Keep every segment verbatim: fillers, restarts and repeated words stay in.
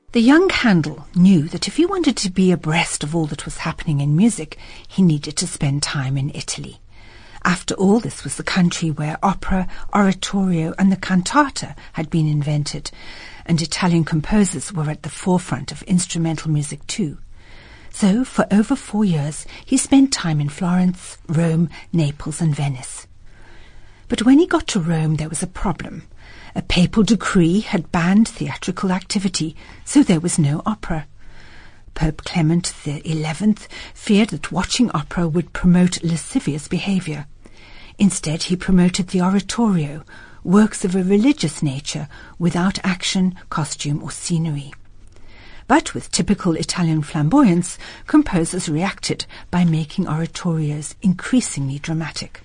The young Handel knew that if he wanted to be abreast of all that was happening in music, he needed to spend time in Italy. After all, this was the country where opera, oratorio and the cantata had been invented, and Italian composers were at the forefront of instrumental music too. So, for over four years, he spent time in Florence, Rome, Naples and Venice. But when he got to Rome, there was a problem. A papal decree had banned theatrical activity, so there was no opera. Pope Clement the Eleventh feared that watching opera would promote lascivious behaviour. Instead, he promoted the oratorio, works of a religious nature without action, costume or scenery. But with typical Italian flamboyance, composers reacted by making oratorios increasingly dramatic.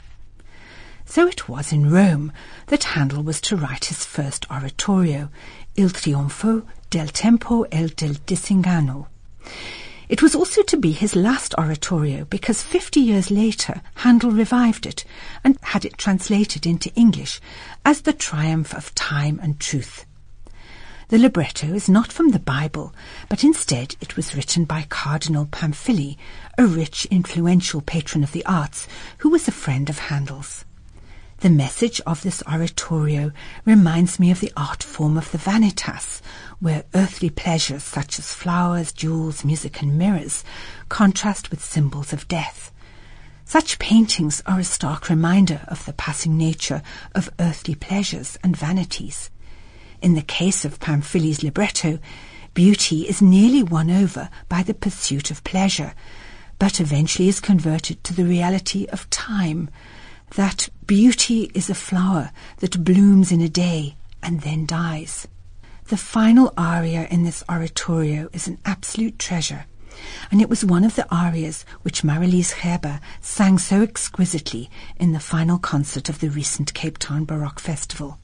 So it was in Rome that Handel was to write his first oratorio, Il Trionfo del Tempo e del Disinganno. It was also to be his last oratorio because fifty years later Handel revived it and had it translated into English as The Triumph of Time and Truth. The libretto is not from the Bible, but instead it was written by Cardinal Pamphili, a rich, influential patron of the arts who was a friend of Handel's. The message of this oratorio reminds me of the art form of the vanitas, where earthly pleasures such as flowers, jewels, music and mirrors contrast with symbols of death. Such paintings are a stark reminder of the passing nature of earthly pleasures and vanities. In the case of Pamphili's libretto, beauty is nearly won over by the pursuit of pleasure, but eventually is converted to the reality of time, that beauty is a flower that blooms in a day and then dies. The final aria in this oratorio is an absolute treasure, and it was one of the arias which Marilise Gerber sang so exquisitely in the final concert of the recent Cape Town Baroque Festival.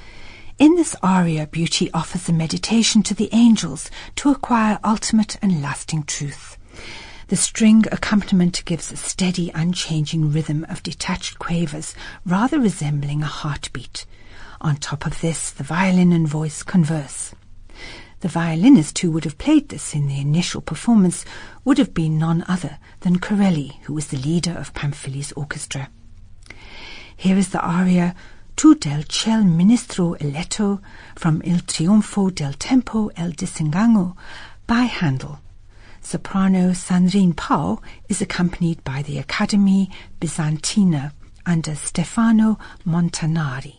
In this aria, beauty offers a meditation to the angels to acquire ultimate and lasting truth. The string accompaniment gives a steady, unchanging rhythm of detached quavers, rather resembling a heartbeat. On top of this, the violin and voice converse. The violinist who would have played this in the initial performance would have been none other than Corelli, who was the leader of Pamphili's orchestra. Here is the aria Tu del ciel ministro eletto from Il Trionfo del Tempo e del Disinganno by Handel. Soprano Sandrine Pau is accompanied by the Academy Bizantina under Stefano Montanari.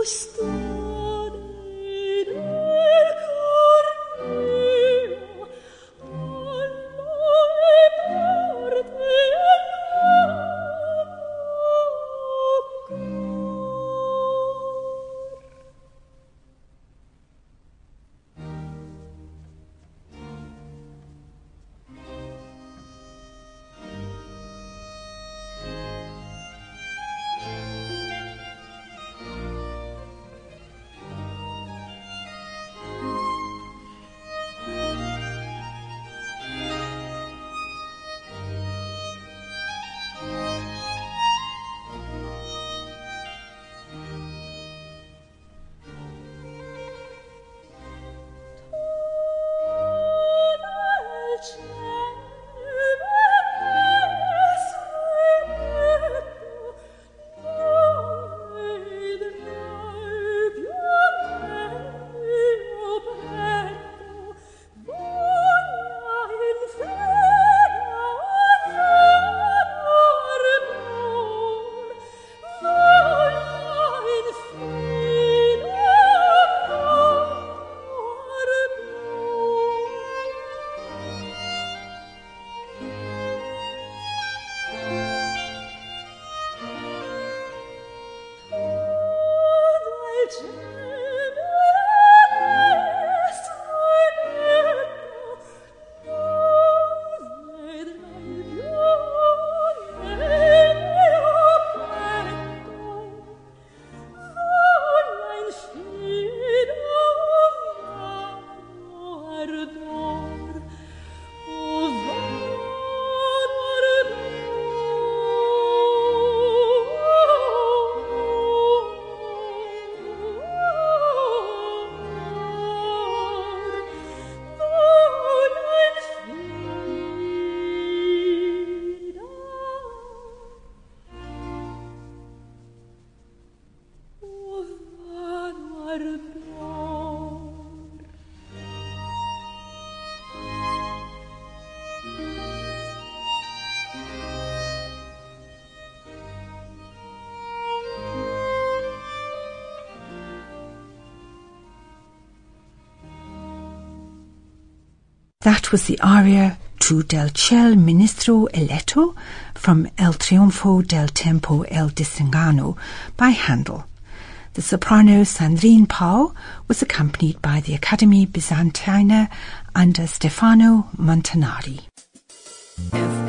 That was the aria Tu del ciel ministro eletto from El Trionfo del Tempo El Disengano by Handel. The soprano Sandrine Pau was accompanied by the Academy Byzantina under Stefano Montanari. If